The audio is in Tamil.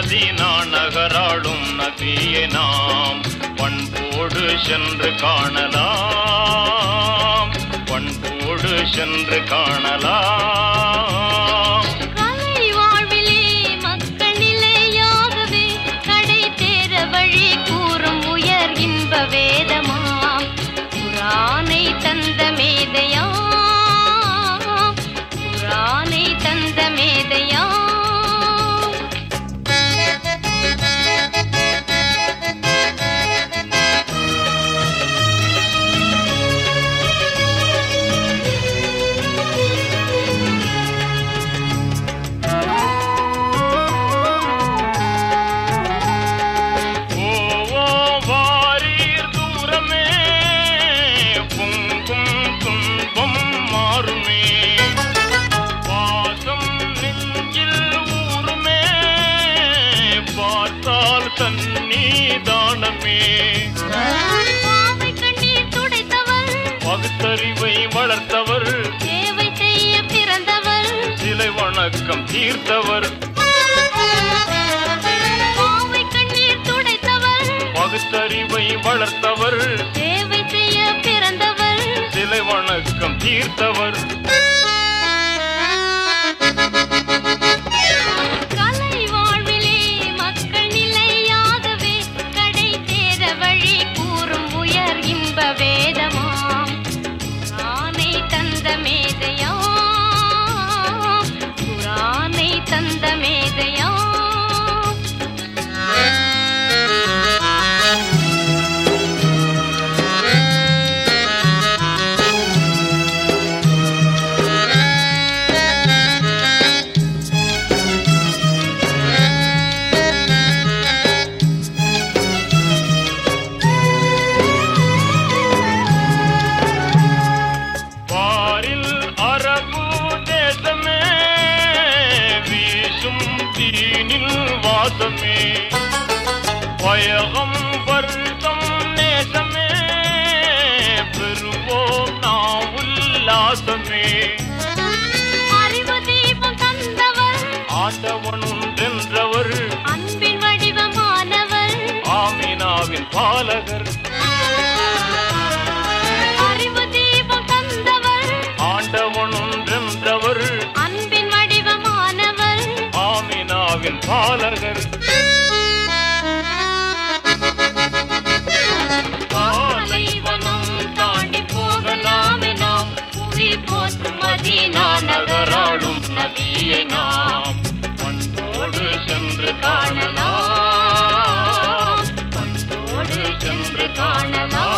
மதீனா நகராளும் நபியை நாம் பண்போடு சென்று காணலாம், பண்போடு சென்று காணலாம். கலை வாழ்விலே மக்கள் நிலையாகவே கடை தேர வழி கூறும் உயர் இன்ப வேதமாம் குர்ஆனை தந்த மேதையாம், குர்ஆனை தந்த மேதையாம். தன்னிதானமே பாவை கண்ணீர் துடைத்தவர், பகுத்தறிவை வளர்த்தவர், சேவை செய்ய பிறந்தவர், சிலை வணக்கம் தீர்த்தவர். பாவை கண்ணீர் துடைத்தவர், பகுத்தறிவை வளர்த்தவர், சேவை செய்ய பிறந்தவர், சிலை வணக்கம் தீர்த்தவர். கலை வாழ்விலே மக்கள் நிலையாகவே கடை தேர வழி கூறும் உயர் இன்ப வேதமாம் குர்ஆனை தந்த மேதையாம், குர்ஆனை தந்த மேதையாம். பாரில் அரபு தேசமே வீசும் தீனில் வாசமே, பயகம் வருத்தம் நேசமே பெறுவோம் நாம் உல்லாசமே. அறிவு தீபம் தந்தவர், ஆண்டவனுன்றென்றவர், அன்பின் வடிவமானவர், ஆமினாவின் பாலகர். அறிவு தீபம் தந்தவர், ஆண்டவனுன்றென்றவர், அன்பின் வடிவமானவர், ஆமினாவின் பாலகர். பாலைவனம் தாண்டி போகலாமே நாம், புவி போற்றும் மதீனா நகராளும் நபியை நாம் பண்போடு சென்று காணலாம், பண்போடு சென்று காணலாம்.